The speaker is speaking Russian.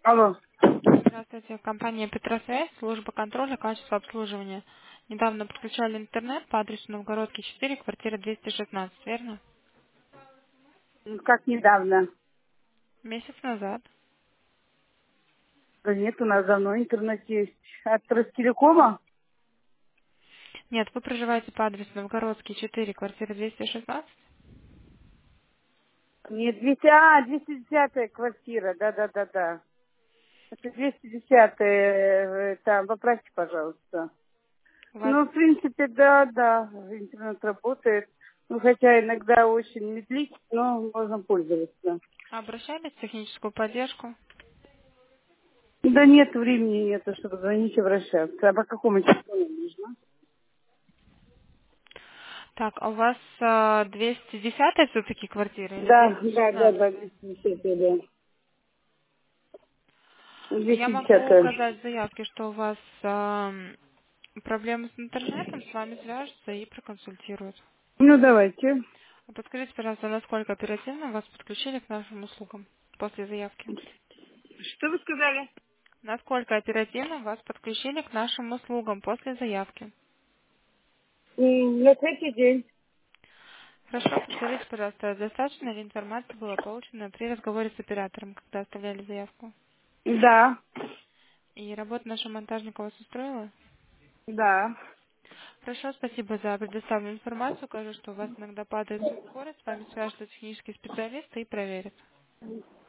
Алло. Здравствуйте, компания Петросвязь, служба контроля качества обслуживания. Недавно подключали интернет по адресу Новгородский 4, квартира 216, верно? Как недавно? Месяц назад. Да нет, у нас давно интернет есть. От Ростелекома? Нет, вы проживаете по адресу Новгородский 4, квартира 216? Нет, 210-я квартира, да. Это 210-я, там, поправьте, пожалуйста. У вас Ну, в принципе, да, интернет работает. Ну, хотя иногда очень медлит, но можно пользоваться. обращались в техническую поддержку? Да нет, времени нету, чтобы звонить и обращаться. А по какому телефону нужно? Так, а у вас 210 все-таки квартира или Да, 216? 210-я, да. Я могу 210-я. указать в заявке, что у вас проблемы с интернетом, с вами свяжутся и проконсультируют. Ну, давайте. А подскажите, пожалуйста, насколько оперативно вас подключили к нашим услугам после заявки? Что вы сказали? Насколько оперативно вас подключили к нашим услугам после заявки? На третий день. Хорошо, подскажите, пожалуйста, достаточно ли информации было получено при разговоре с оператором, когда оставляли заявку? Да, И работа нашего монтажника вас устроила? да. Хорошо, спасибо за предоставленную информацию. Укажу, что у вас иногда падает скорость, с вами свяжутся технические специалисты и проверят.